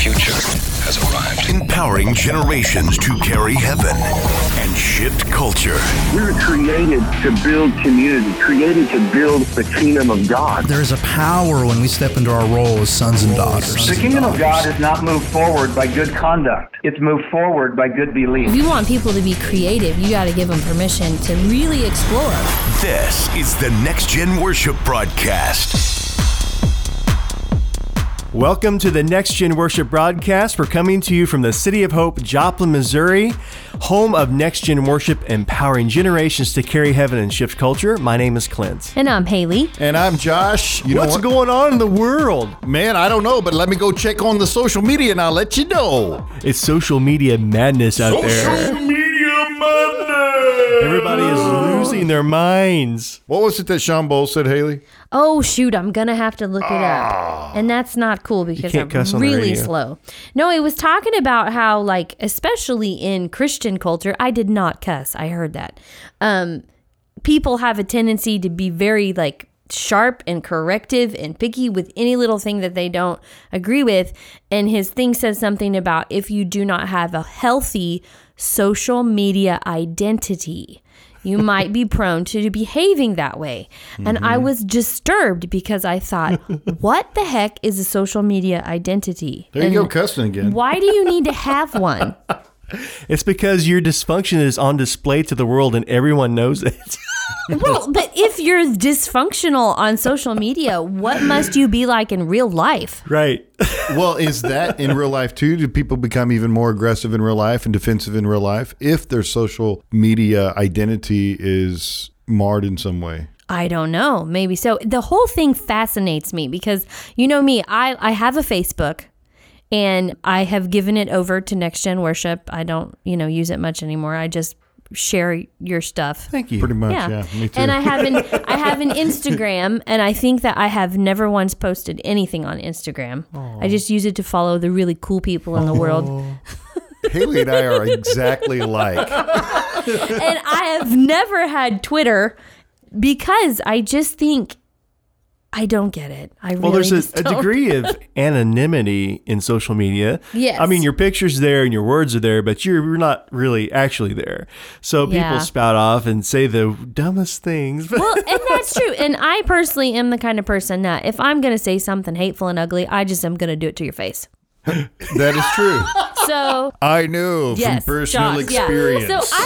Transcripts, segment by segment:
future has arrived. Empowering generations to carry heaven and shift culture. We were created to build community, created to build the kingdom of God. There is a power when we step into our role as sons and daughters. The kingdom of God is not moved forward by good conduct. It's moved forward by good belief. If you want people to be creative, you got to give them permission to really explore. This is the Next Gen Worship Broadcast. Welcome to the Next Gen Worship Broadcast. We're coming to you from the City of Hope, Joplin, Missouri, home of Next Gen Worship, empowering generations to carry heaven and shift culture. My name is Clint. And I'm Haley. And I'm Josh. What's going on in the world? Man, I don't know, but let me go check on the social media and I'll let you know. It's social media madness out there. Social media madness! Everybody is losing their minds. What was it that Sean Bowles said, Haley? Oh, shoot, I'm going to have to look it up. And that's not cool because I'm really slow. No, it was talking about how, like, especially in Christian culture, I did not cuss. I heard that. People have a tendency to be very, like, sharp and corrective and picky with any little thing that they don't agree with. And his thing says something about if you do not have a healthy social media identity, you might be prone to behaving that way. And I was disturbed because I thought, what the heck is a social media identity? There you go, cussing again. Why do you need to have one? It's because your dysfunction is on display to the world and everyone knows it. Well, but if you're dysfunctional on social media, what must you be like in real life? Right. Well, is that in real life too? Do people become even more aggressive in real life and defensive in real life if their social media identity is marred in some way? I don't know. Maybe so. The whole thing fascinates me because, you know me, I have a Facebook. And I have given it over to Next Gen Worship. I don't, use it much anymore. I just share your stuff. Thank you. Pretty much, yeah. Me too. And I have an Instagram, and I think that I have never once posted anything on Instagram. Aww. I just use it to follow the really cool people in the world. Haley and I are exactly alike. And I have never had Twitter because I just think I don't get it. There's a degree of anonymity in social media. Yes. I mean, your picture's there and your words are there, but you're not really actually there. So people spout off and say the dumbest things. Well, and that's true. And I personally am the kind of person that if I'm going to say something hateful and ugly, I just am going to do it to your face. That is true. So I know from personal experience. Yeah. So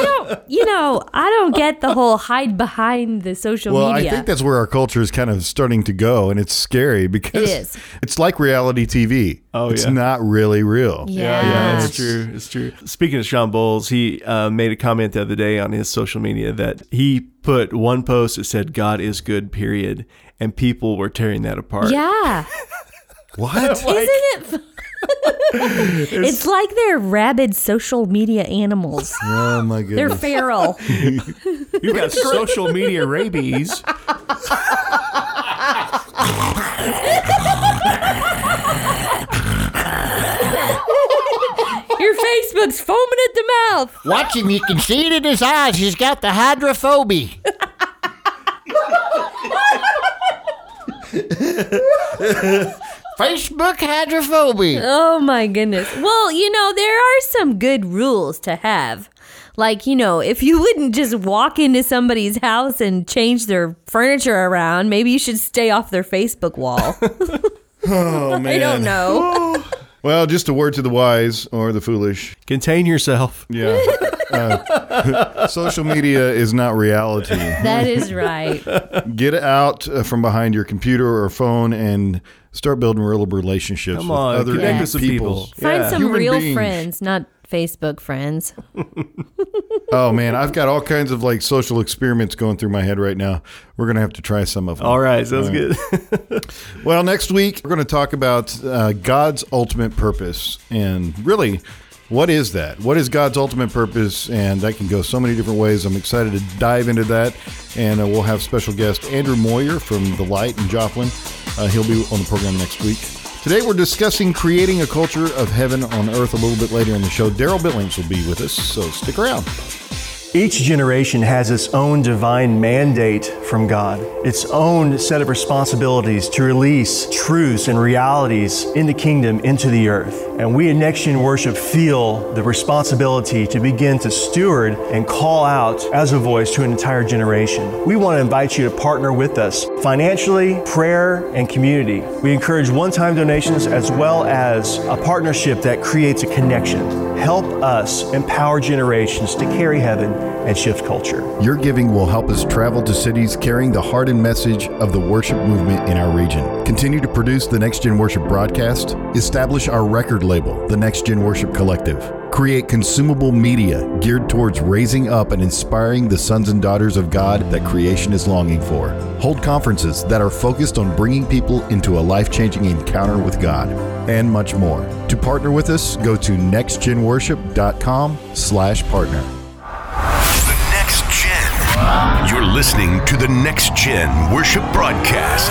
I don't get the whole hide behind the social media. Well, I think that's where our culture is kind of starting to go, and it's scary because it's like reality TV. Oh, it's not really real. Yeah, it's true. It's true. Speaking of Sean Bowles, he made a comment the other day on his social media that he put one post that said "God is good," period, and people were tearing that apart. Yeah. What? Isn't it? It's like they're rabid social media animals. Oh my goodness. They're feral. You got social media rabies. Your Facebook's foaming at the mouth. Watch him. You can see it in his eyes. He's got the hydrophobia. Facebook hydrophobia. Oh my goodness. Well, there are some good rules to have. Like, if you wouldn't just walk into somebody's house and change their furniture around, maybe you should stay off their Facebook wall. Oh, man. I don't know. Well, just a word to the wise or the foolish. Contain yourself. Yeah. Social media is not reality. That is right. Get out from behind your computer or phone and start building real relationships with other connect with some people. Find some Human real beings. friends, not Facebook friends. Oh, man, I've got all kinds of social experiments going through my head right now. We're going to have to try some of them. All right, sounds good. Well, next week, we're going to talk about God's ultimate purpose. And really, what is that? What is God's ultimate purpose? And that can go so many different ways. I'm excited to dive into that. And we'll have special guest Andrew Moyer from The Light in Joplin. He'll be on the program next week. Today we're discussing creating a culture of heaven on earth. A little bit later in the show, Daryl Billings will be with us, so stick around. Each generation has its own divine mandate from God, its own set of responsibilities to release truths and realities in the kingdom into the earth. And we at Next Gen Worship feel the responsibility to begin to steward and call out as a voice to an entire generation. We want to invite you to partner with us financially, prayer, and community. We encourage one-time donations as well as a partnership that creates a connection. Help us empower generations to carry heaven and shift culture. Your giving will help us travel to cities carrying the heart and message of the worship movement in our region. Continue to produce the Next Gen Worship broadcast. Establish our record label, the Next Gen Worship Collective. Create consumable media geared towards raising up and inspiring the sons and daughters of God that creation is longing for. Hold conferences that are focused on bringing people into a life-changing encounter with God, and much more. To partner with us, go to nextgenworship.com/partner. The Next Gen. You're listening to the Next Gen Worship broadcast.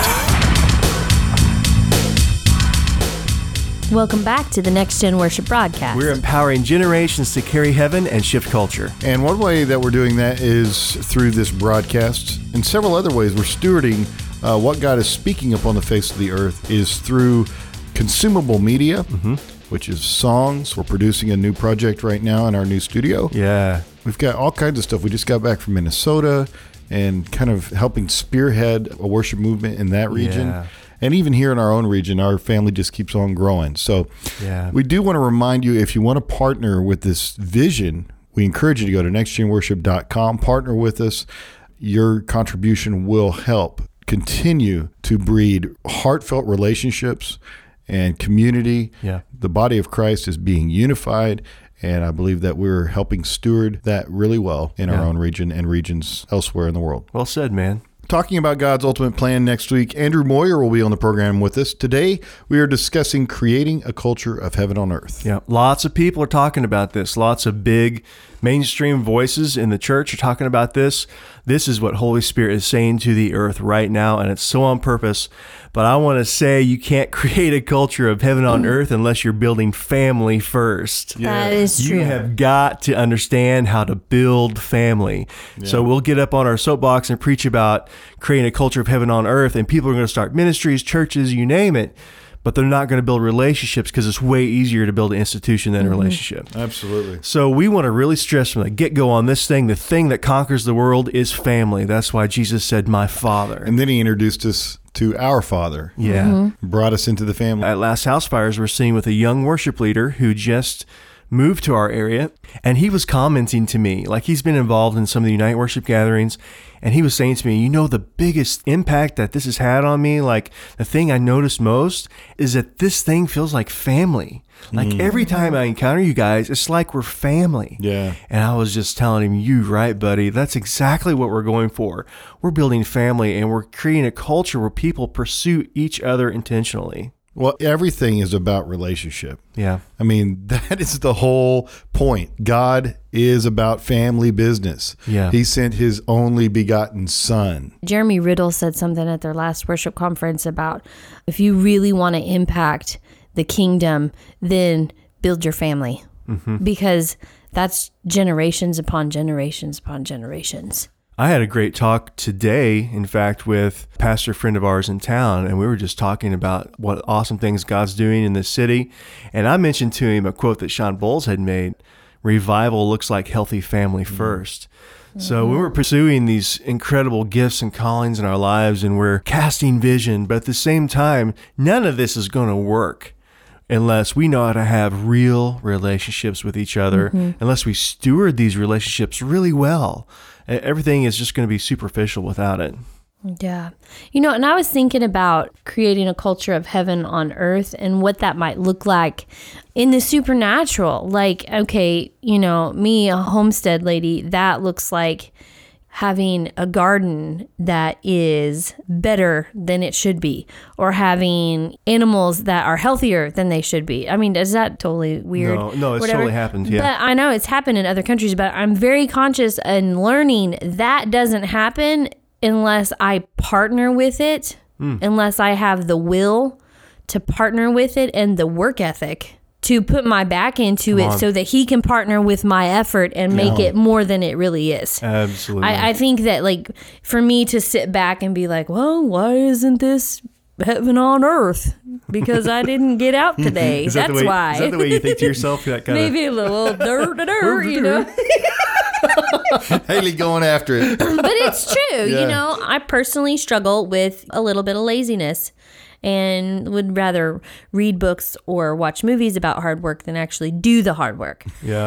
Welcome back to the Next Gen Worship broadcast. We're empowering generations to carry heaven and shift culture. And one way that we're doing that is through this broadcast. In several other ways, we're stewarding what God is speaking upon the face of the earth is through consumable media, which is songs. We're producing a new project right now in our new studio. Yeah. We've got all kinds of stuff. We just got back from Minnesota and kind of helping spearhead a worship movement in that region. Yeah. And even here in our own region, our family just keeps on growing. So we do want to remind you, if you want to partner with this vision, we encourage you to go to nextgenworship.com, partner with us. Your contribution will help continue to breed heartfelt relationships and community. Yeah. The body of Christ is being unified, and I believe that we're helping steward that really well in our own region and regions elsewhere in the world. Well said, man. Talking about God's ultimate plan next week, Andrew Moyer will be on the program with us. Today, we are discussing creating a culture of heaven on earth. Yeah, lots of people are talking about this. Lots of big mainstream voices in the church are talking about this. This is what Holy Spirit is saying to the earth right now, and it's so on purpose. But I want to say you can't create a culture of heaven on earth unless you're building family first. That is true. You have got to understand how to build family. Yeah. So we'll get up on our soapbox and preach about creating a culture of heaven on earth, and people are going to start ministries, churches, you name it. But they're not going to build relationships because it's way easier to build an institution than a relationship. Absolutely. So we want to really stress from the get-go on this thing, the thing that conquers the world is family. That's why Jesus said, my Father. And then he introduced us to our Father. Yeah. Brought us into the family. At Last House Fires, we're sitting with a young worship leader who just moved to our area, and he was commenting to me, like he's been involved in some of the Unite Worship gatherings, and he was saying to me, you know, the biggest impact that this has had on me, like the thing I noticed most is that this thing feels like family. Like every time I encounter you guys, it's like we're family. Yeah. And I was just telling him, you right, buddy, that's exactly what we're going for. We're building family, and we're creating a culture where people pursue each other intentionally. Well, everything is about relationship. Yeah. I mean, that is the whole point. God is about family business. Yeah. He sent his only begotten son. Jeremy Riddle said something at their last worship conference about if you really want to impact the kingdom, then build your family. Because that's generations upon generations upon generations. I had a great talk today, in fact, with a pastor friend of ours in town, and we were just talking about what awesome things God's doing in this city. And I mentioned to him a quote that Sean Bowles had made, revival looks like healthy family first. So we were pursuing these incredible gifts and callings in our lives, and we're casting vision, but at the same time, none of this is going to work unless we know how to have real relationships with each other, unless we steward these relationships really well. Everything is just going to be superficial without it. Yeah. You know, and I was thinking about creating a culture of heaven on earth and what that might look like in the supernatural. Like, okay, you know, me, a homestead lady, that looks like having a garden that is better than it should be, or having animals that are healthier than they should be. I mean, is that totally weird? No, it's totally happened. Yeah. But I know it's happened in other countries, but I'm very conscious and learning that doesn't happen unless I partner with it, unless I have the will to partner with it and the work ethic to put my back into it so that he can partner with my effort and make it more than it really is. Absolutely. I think that, like, for me to sit back and be like, well, why isn't this heaven on earth? Because I didn't get out today. That's why. Is that the way you think to yourself? That kind Maybe a little dirt, you know? Haley going after it. But it's true. You know, I personally struggle with a little bit of laziness and would rather read books or watch movies about hard work than actually do the hard work.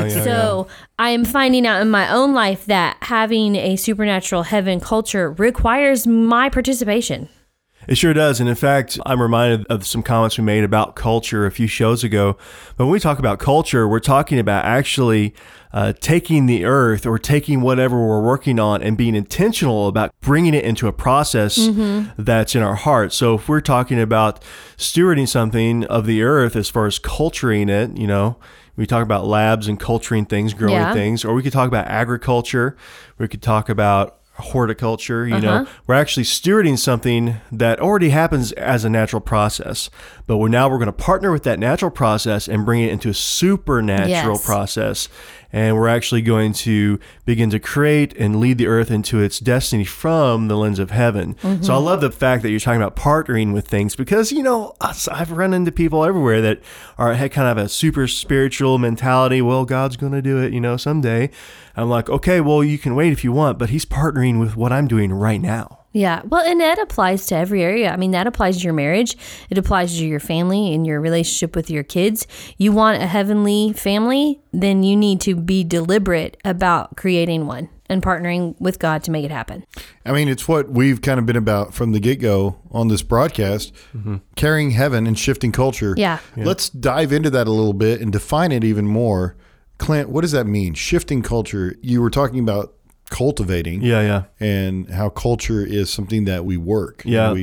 So I am finding out in my own life that having a supernatural heaven culture requires my participation. It sure does. And in fact, I'm reminded of some comments we made about culture a few shows ago. But when we talk about culture, we're talking about actually taking the earth or taking whatever we're working on and being intentional about bringing it into a process that's in our heart. So if we're talking about stewarding something of the earth as far as culturing it, you know, we talk about labs and culturing things, growing things, or we could talk about agriculture. We could talk about horticulture, you know, we're actually stewarding something that already happens as a natural process, but we're going to partner with that natural process and bring it into a supernatural process. And we're actually going to begin to create and lead the earth into its destiny from the lens of heaven. So I love the fact that you're talking about partnering with things because, you know, I've run into people everywhere that had kind of a super spiritual mentality. Well, God's going to do it, you know, someday. I'm like, okay, well, you can wait if you want, but he's partnering with what I'm doing right now. Yeah. Well, and that applies to every area. I mean, that applies to your marriage. It applies to your family and your relationship with your kids. You want a heavenly family, then you need to be deliberate about creating one and partnering with God to make it happen. I mean, it's what we've kind of been about from the get-go on this broadcast, carrying heaven and shifting culture. Yeah. Let's dive into that a little bit and define it even more. Clint, what does that mean? Shifting culture. You were talking about cultivating and how culture is something that we work.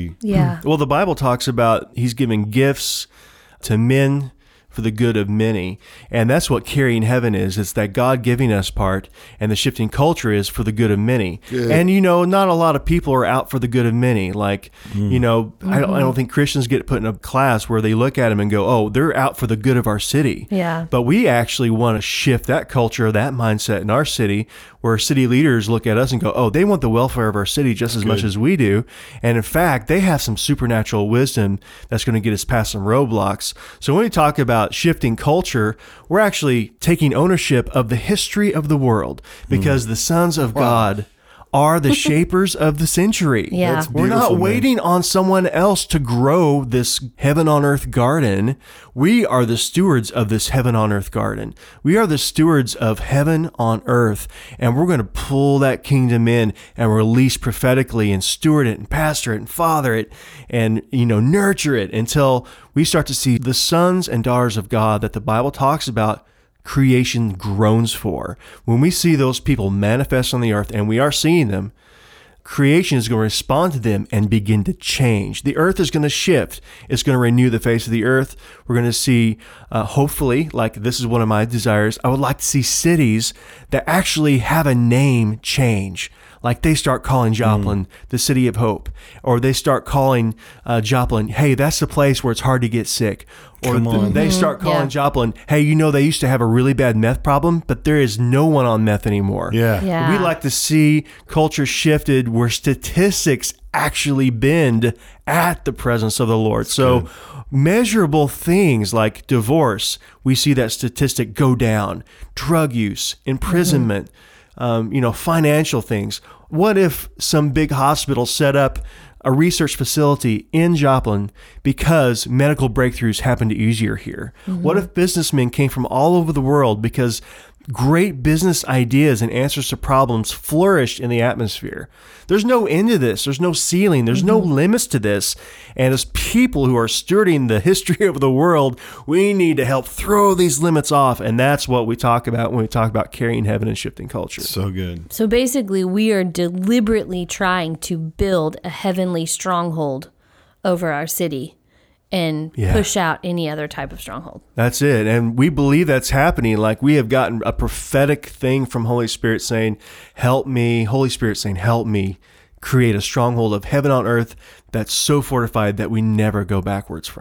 Well, the Bible talks about he's giving gifts to men for the good of many. And that's what carrying heaven is. It's that God giving us part, and the shifting culture is for the good of many. Good. And, you know, not a lot of people are out for the good of many. Like, you know, I don't think Christians get put in a class where they look at them and go, oh, they're out for the good of our city. Yeah. But we actually want to shift that culture, that mindset in our city, where city leaders look at us and go, oh, they want the welfare of our city just as much as we do. And in fact, they have some supernatural wisdom that's going to get us past some roadblocks. So when we talk about shifting culture, we're actually taking ownership of the history of the world, because the sons of God are the shapers of the century. Yeah. We're not waiting on someone else to grow this heaven on earth garden. We are the stewards of this heaven on earth garden. We are the stewards of heaven on earth, and we're going to pull that kingdom in and release prophetically and steward it and pastor it and father it and, you know, nurture it until we start to see the sons and daughters of God that the Bible talks about creation groans for. When we see those people manifest on the earth, and we are seeing them, creation is going to respond to them and begin to change. The earth is going to shift. It's going to renew the face of the earth. We're going to see, hopefully, like this is one of my desires, I would like to see cities that actually have a name change. Like they start calling Joplin the city of hope, or they start calling Joplin, hey, that's the place where it's hard to get sick. Or they start calling Joplin, hey, you know, they used to have a really bad meth problem, but there is no one on meth anymore. Yeah. We like to see culture shifted where statistics actually bend at the presence of the Lord. So measurable things like divorce, we see that statistic go down. Drug use, imprisonment, you know, financial things. What if some big hospital set up a research facility in Joplin because medical breakthroughs happened easier here? What if businessmen came from all over the world because great business ideas and answers to problems flourished in the atmosphere? There's no end to this. There's no ceiling. There's no limits to this. And as people who are stewarding the history of the world, we need to help throw these limits off. And that's what we talk about when we talk about carrying heaven and shifting culture. So good. So basically, we are deliberately trying to build a heavenly stronghold over our city and push out any other type of stronghold. That's it. And we believe that's happening. Like we have gotten a prophetic thing from Holy Spirit saying, help me. Holy Spirit saying, help me create a stronghold of heaven on earth that's so fortified that we never go backwards from.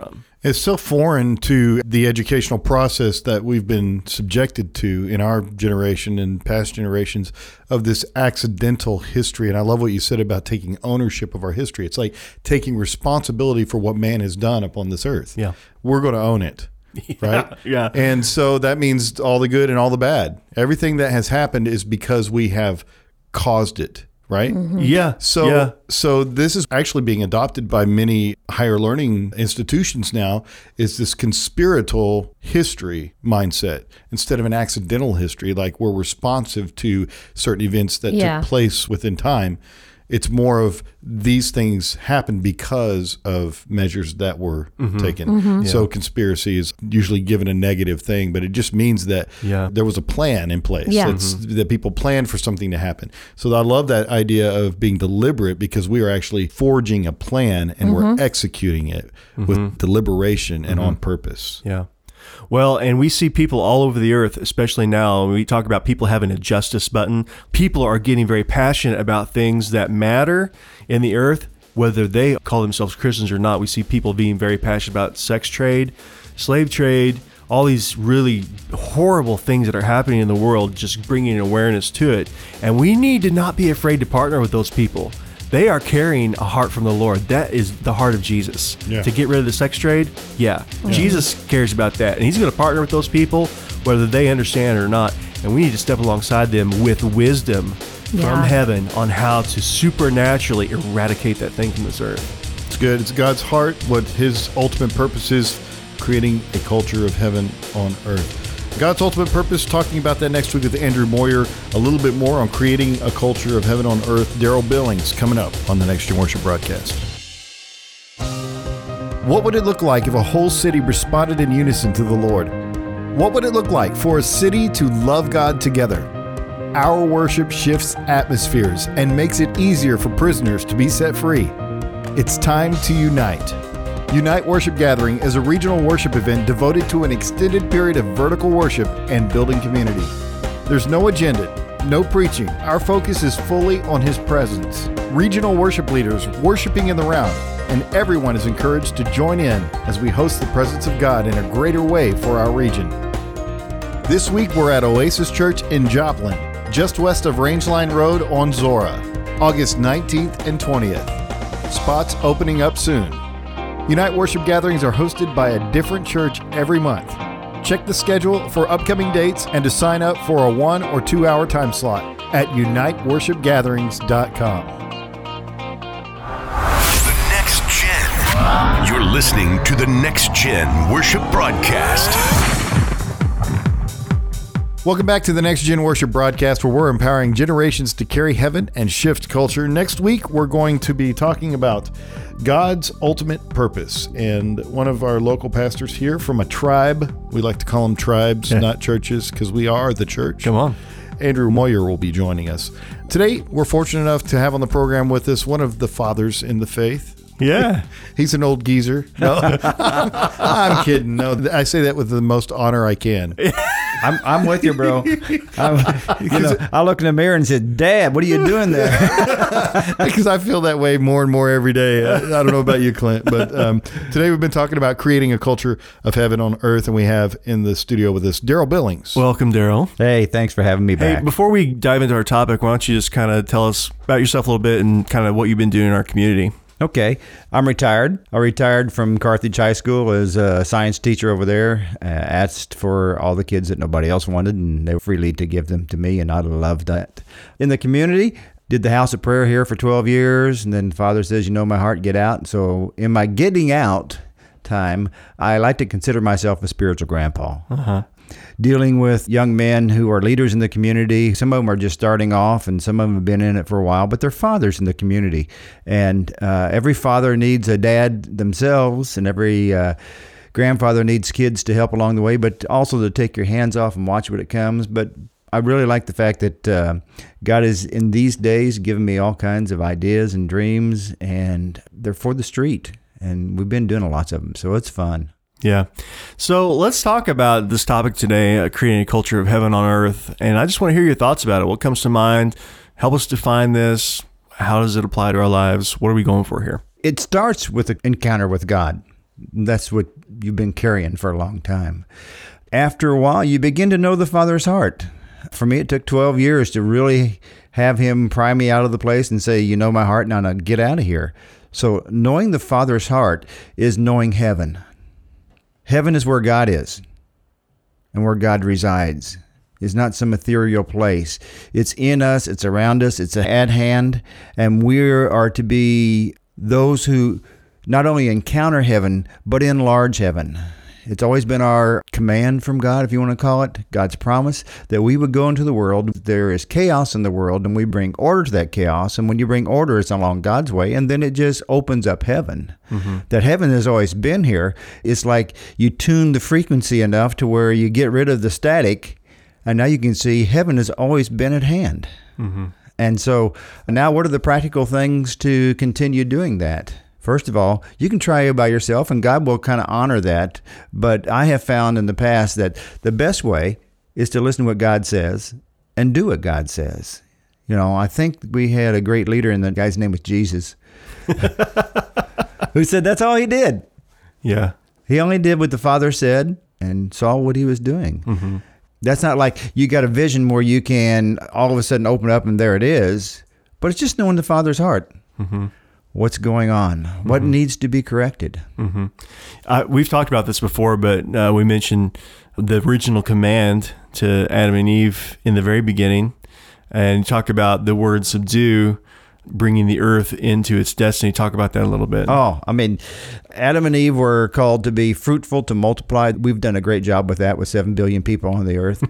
It's so foreign to the educational process that we've been subjected to in our generation and past generations of this accidental history. And I love what you said about taking ownership of our history. It's like taking responsibility for what man has done upon this earth. Yeah. We're going to own it. Right? Yeah. And so that means all the good and all the bad. Everything that has happened is because we have caused it. Right? Mm-hmm. Yeah. So this is actually being adopted by many higher learning institutions now, is this conspiratorial history mindset instead of an accidental history, like we're responsive to certain events that took place within time. It's more of these things happen because of measures that were taken. Mm-hmm. So conspiracy is usually given a negative thing, but it just means that there was a plan in place. Yeah. It's that people planned for something to happen. So I love that idea of being deliberate, because we are actually forging a plan and we're executing it with deliberation and on purpose. Yeah. Well, and we see people all over the earth, especially now, when we talk about people having a justice button. People are getting very passionate about things that matter in the earth, whether they call themselves Christians or not. We see people being very passionate about sex trade, slave trade, all these really horrible things that are happening in the world, just bringing awareness to it. And we need to not be afraid to partner with those people. They are carrying a heart from the Lord. That is the heart of Jesus. Yeah. To get rid of the sex trade, Jesus cares about that. And he's going to partner with those people, whether they understand it or not. And we need to step alongside them with wisdom from heaven on how to supernaturally eradicate that thing from this earth. It's good. It's God's heart, what his ultimate purpose is, creating a culture of heaven on earth. God's ultimate purpose, talking about that next week with Andrew Moyer. A little bit more on creating a culture of heaven on earth. Daryl Billings coming up on the Next Gen Worship broadcast. What would it look like if a whole city responded in unison to the Lord? What would it look like for a city to love God together? Our worship shifts atmospheres and makes it easier for prisoners to be set free. It's time to unite. Unite Worship Gathering is a regional worship event devoted to an extended period of vertical worship and building community. There's no agenda, no preaching. Our focus is fully on His presence. Regional worship leaders worshiping in the round, and everyone is encouraged to join in as we host the presence of God in a greater way for our region. This week we're at Oasis Church in Joplin, just west of Rangeline Road on Zora, August 19th and 20th. Spots opening up soon. Unite Worship Gatherings are hosted by a different church every month. Check the schedule for upcoming dates and to sign up for a 1 or 2 hour time slot at uniteworshipgatherings.com. The Next Gen. You're listening to the Next Gen Worship broadcast. Welcome back to the Next Gen Worship broadcast, where we're empowering generations to carry heaven and shift culture. Next week, we're going to be talking about God's ultimate purpose. And one of our local pastors here from a tribe, we like to call them tribes, not churches, because we are the church. Come on. Andrew Moyer will be joining us. Today, we're fortunate enough to have on the program with us one of the fathers in the faith. Yeah. He's an old geezer. No, I'm kidding. No, I say that with the most honor I can. I'm with you, bro. I looked in the mirror and said, Dad, what are you doing there? Because I feel that way more and more every day. I don't know about you, Clint, but today we've been talking about creating a culture of heaven on earth, and we have in the studio with us Daryl Billings. Welcome, Daryl. Hey, thanks for having me back. Hey, before we dive into our topic, why don't you just kind of tell us about yourself a little bit and kind of what you've been doing in our community? Okay. I'm retired. I retired from Carthage High School as a science teacher over there. Asked for all the kids that nobody else wanted, and they were freely to give them to me, and I loved that. In the community, did the House of Prayer here for 12 years, and then Father says, you know my heart, get out. So in my getting out time, I like to consider myself a spiritual grandpa. Dealing with young men who are leaders in the community. Some of them are just starting off, and some of them have been in it for a while, but they're fathers in the community. And every father needs a dad themselves, and every grandfather needs kids to help along the way, but also to take your hands off and watch what it comes. But I really like the fact that God is, in these days, giving me all kinds of ideas and dreams, and they're for the street. And we've been doing lots of them, so it's fun. Yeah. So let's talk about this topic today, creating a culture of heaven on earth. And I just want to hear your thoughts about it. What comes to mind? Help us define this. How does it apply to our lives? What are we going for here? It starts with an encounter with God. That's what you've been carrying for a long time. After a while, you begin to know the Father's heart. For me, it took 12 years to really have him pry me out of the place and say, you know my heart, now get out of here. So knowing the Father's heart is knowing heaven. Heaven is where God is and where God resides. It's not some ethereal place. It's in us, it's around us, it's at hand, and we are to be those who not only encounter heaven, but enlarge heaven. It's always been our command from God, if you want to call it, God's promise, that we would go into the world. There is chaos in the world, and we bring order to that chaos. And when you bring order, it's along God's way, and then it just opens up heaven. Mm-hmm. That heaven has always been here. It's like you tune the frequency enough to where you get rid of the static, and now you can see heaven has always been at hand. Mm-hmm. And so now what are the practical things to continue doing that? First of all, you can try it by yourself, and God will kind of honor that. But I have found in the past that the best way is to listen to what God says and do what God says. You know, I think we had a great leader, and the guy's name was Jesus, who said that's all he did. Yeah. He only did what the Father said and saw what he was doing. Mm-hmm. That's not like you got a vision where you can all of a sudden open up and there it is, but it's just knowing the Father's heart. Mm-hmm. What's going on? What needs to be corrected? Mm-hmm. We've talked about this before, but we mentioned the original command to Adam and Eve in the very beginning, and talk about the word subdue, bringing the earth into its destiny. Talk about that a little bit. Oh, I mean, Adam and Eve were called to be fruitful, to multiply. We've done a great job with that with 7 billion people on the earth.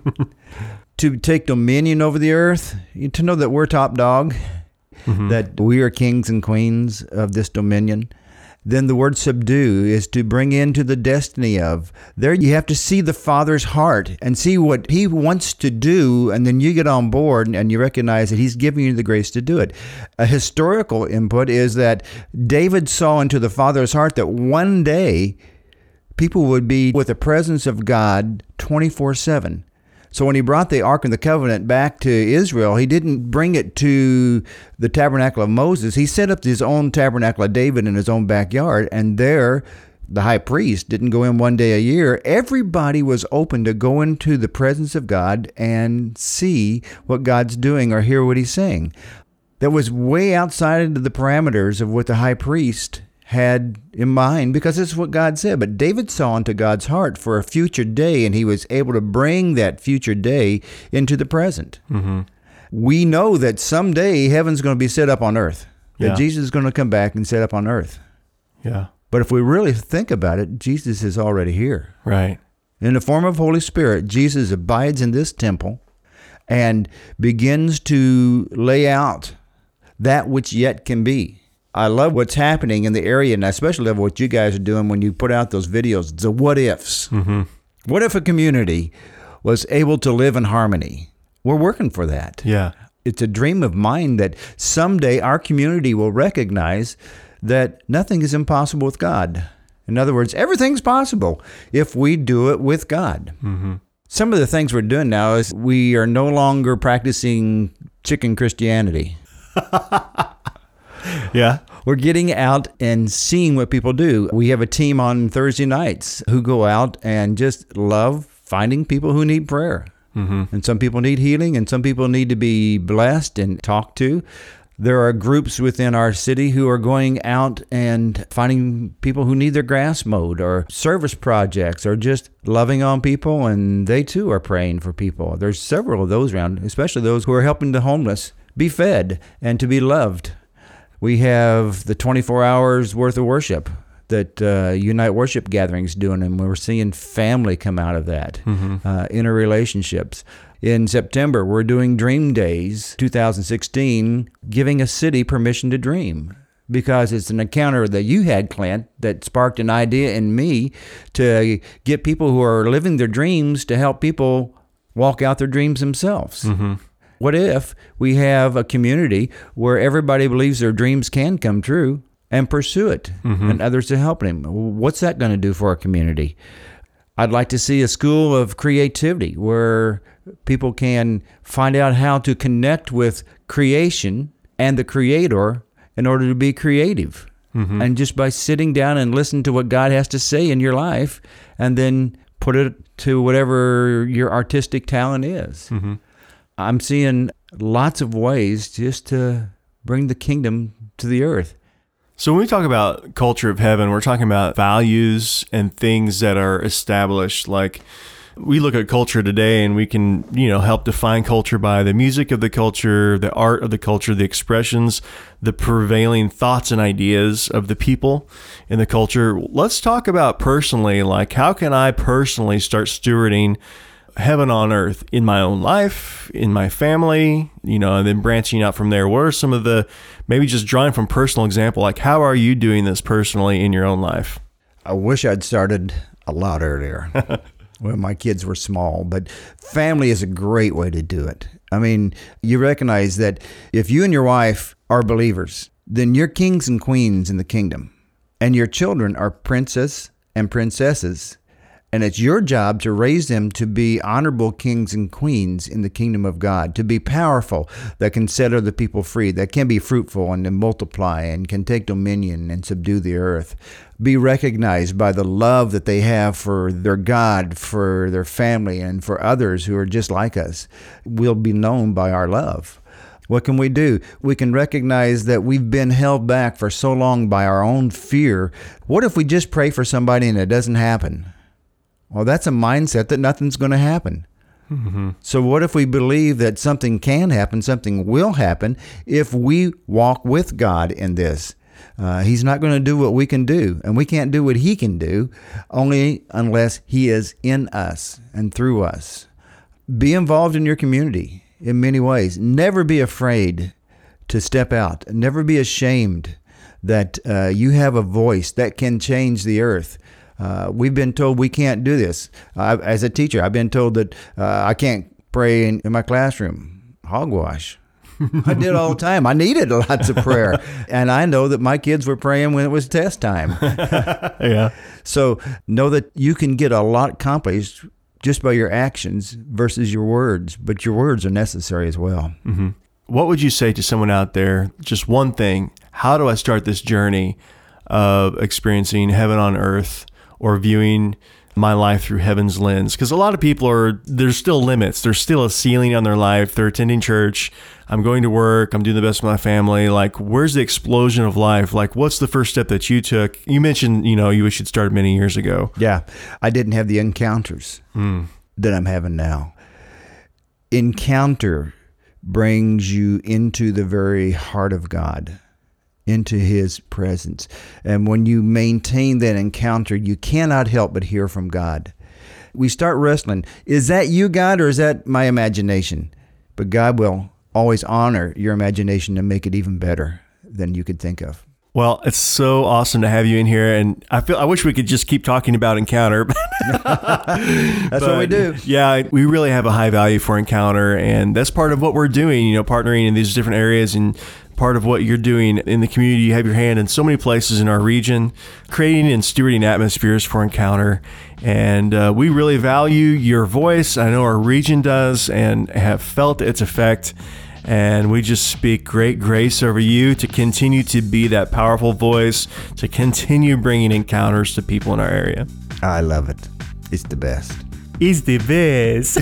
To take dominion over the earth, to know that we're top dog. Mm-hmm. That we are kings and queens of this dominion. Then the word subdue is to bring into the destiny of. There you have to see the Father's heart and see what he wants to do, and then you get on board and you recognize that he's giving you the grace to do it. A historical input is that David saw into the Father's heart that one day people would be with the presence of God 24/7. So when he brought the Ark of the Covenant back to Israel, he didn't bring it to the tabernacle of Moses. He set up his own tabernacle of David in his own backyard, and there the high priest didn't go in one day a year. Everybody was open to go into the presence of God and see what God's doing or hear what he's saying. That was way outside of the parameters of what the high priest had in mind, because it's what God said. But David saw into God's heart for a future day, and he was able to bring that future day into the present. Mm-hmm. We know that someday heaven's going to be set up on earth. That Jesus is going to come back and set up on earth. Yeah. But if we really think about it, Jesus is already here. Right. In the form of Holy Spirit, Jesus abides in this temple and begins to lay out that which yet can be. I love what's happening in the area, and I especially love what you guys are doing when you put out those videos, the what ifs. Mm-hmm. What if a community was able to live in harmony? We're working for that. Yeah. It's a dream of mine that someday our community will recognize that nothing is impossible with God. In other words, everything's possible if we do it with God. Mm-hmm. Some of the things we're doing now is we are no longer practicing chicken Christianity. Yeah. We're getting out and seeing what people do. We have a team on Thursday nights who go out and just love finding people who need prayer. Mm-hmm. And some people need healing, and some people need to be blessed and talked to. There are groups within our city who are going out and finding people who need their grass mowed, or service projects, or just loving on people, and they too are praying for people. There's several of those around, especially those who are helping the homeless be fed and to be loved. We have the 24 hours worth of worship that Unite Worship Gatherings doing, and we're seeing family come out of that, interrelationships. In September, we're doing Dream Days 2016, giving a city permission to dream, because it's an encounter that you had, Clint, that sparked an idea in me to get people who are living their dreams to help people walk out their dreams themselves. Mm-hmm. What if we have a community where everybody believes their dreams can come true and pursue it, and others to help them? What's that going to do for our community? I'd like to see a school of creativity where people can find out how to connect with creation and the Creator in order to be creative. And just by sitting down and listening to what God has to say in your life, and then put it to whatever your artistic talent is. I'm seeing lots of ways just to bring the kingdom to the earth. So when we talk about culture of heaven, we're talking about values and things that are established. Like we look at culture today and we can, help define culture by the music of the culture, the art of the culture, the expressions, the prevailing thoughts and ideas of the people in the culture. Let's talk about personally, like how can I personally start stewarding heaven on earth in my own life, in my family, and then branching out from there. What are some of the, maybe just drawing from personal example, like how are you doing this personally in your own life? I wish I'd started a lot earlier when my kids were small, but family is a great way to do it. I mean, you recognize that if you and your wife are believers, then you're kings and queens in the kingdom, and your children are princes and princesses. And it's your job to raise them to be honorable kings and queens in the kingdom of God, to be powerful, that can set other people free, that can be fruitful and then multiply and can take dominion and subdue the earth. Be recognized by the love that they have for their God, for their family, and for others who are just like us. We'll be known by our love. What can we do? We can recognize that we've been held back for so long by our own fear. What if we just pray for somebody and it doesn't happen? Well, that's a mindset that nothing's going to happen. So what if we believe that something can happen, something will happen, if we walk with God in this? He's not going to do what we can do, and we can't do what he can do only unless he is in us and through us. Be involved in your community in many ways. Never be afraid to step out. Never be ashamed that you have a voice that can change the earth. We've been told we can't do this. As a teacher, I've been told that I can't pray in my classroom. Hogwash. I did all the time. I needed lots of prayer. And I know that my kids were praying when it was test time. Yeah. So know that you can get a lot accomplished just by your actions versus your words. But your words are necessary as well. What would you say to someone out there, just one thing, how do I start this journey of experiencing heaven on earth, or viewing my life through heaven's lens? Because a lot of people there's still limits. There's still a ceiling on their life. They're attending church. I'm going to work. I'm doing the best with my family. Like, where's the explosion of life? Like, what's the first step that you took? You mentioned, you should start many years ago. Yeah. I didn't have the encounters that I'm having now. Encounter brings you into the very heart of God, into his presence. And when you maintain that encounter, you cannot help but hear from God. We start wrestling. Is that you, God, or is that my imagination? But God will always honor your imagination and make it even better than you could think of. Well, it's so awesome to have you in here, and I wish we could just keep talking about Encounter. That's what we do. Yeah, we really have a high value for Encounter, and that's part of what we're doing, partnering in these different areas, and part of what you're doing in the community. You have your hand in so many places in our region, creating and stewarding atmospheres for Encounter. And we really value your voice. I know our region does, and have felt its effect. And we just speak great grace over you to continue to be that powerful voice, to continue bringing encounters to people in our area. I love it. It's the best. It's the best.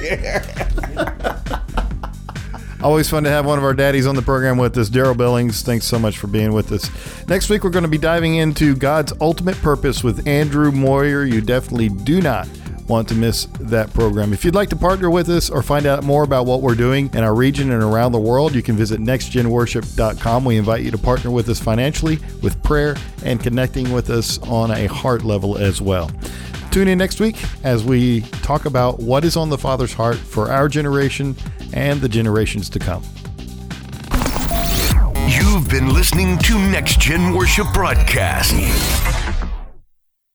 Always fun to have one of our daddies on the program with us. Daryl Billings, thanks so much for being with us. Next week, we're going to be diving into God's ultimate purpose with Andrew Moyer. You definitely do not want to miss that program. If you'd like to partner with us or find out more about what we're doing in our region and around the world, you can visit nextgenworship.com. We invite you to partner with us financially, with prayer, and connecting with us on a heart level as well. Tune in next week as we talk about what is on the Father's heart for our generation and the generations to come. You've been listening to Next Gen Worship Broadcast.